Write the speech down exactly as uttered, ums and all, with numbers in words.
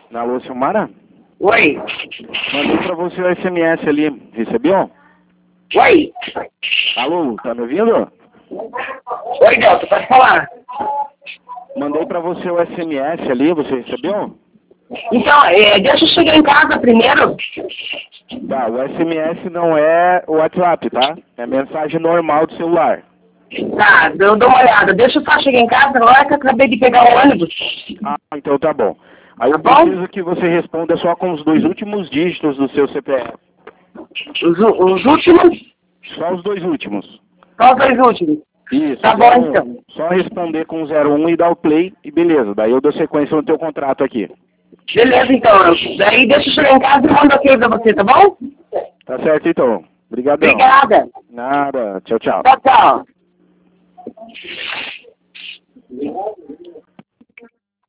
Alô, Silmara? Oi. Mandei pra você o S M S ali, recebeu? Oi. Alô, tá me ouvindo? Oi, Delta, pode falar. Mandei pra você o S M S ali, você recebeu? Então, é, deixa eu chegar em casa primeiro. Tá, o S M S não é o WhatsApp, tá? É mensagem normal do celular. Tá, eu dou uma olhada. Deixa eu só chegar em casa agora que eu acabei de pegar o ônibus. Ah, então tá bom. Aí eu Tá bom? preciso que você responda só com os dois últimos dígitos do seu C P F. Os, u- os últimos? Só os dois últimos. Só os dois últimos. Isso. Tá bom, zero um. então. Só responder com zero um e dar o play e beleza. Daí eu dou sequência no teu contrato aqui. Beleza, então. Eu- Daí deixa eu chegar em casa e mando ok pra você, tá bom? Tá certo então. Obrigadão. Obrigada. Nada. Tchau, tchau. Tchau, tchau.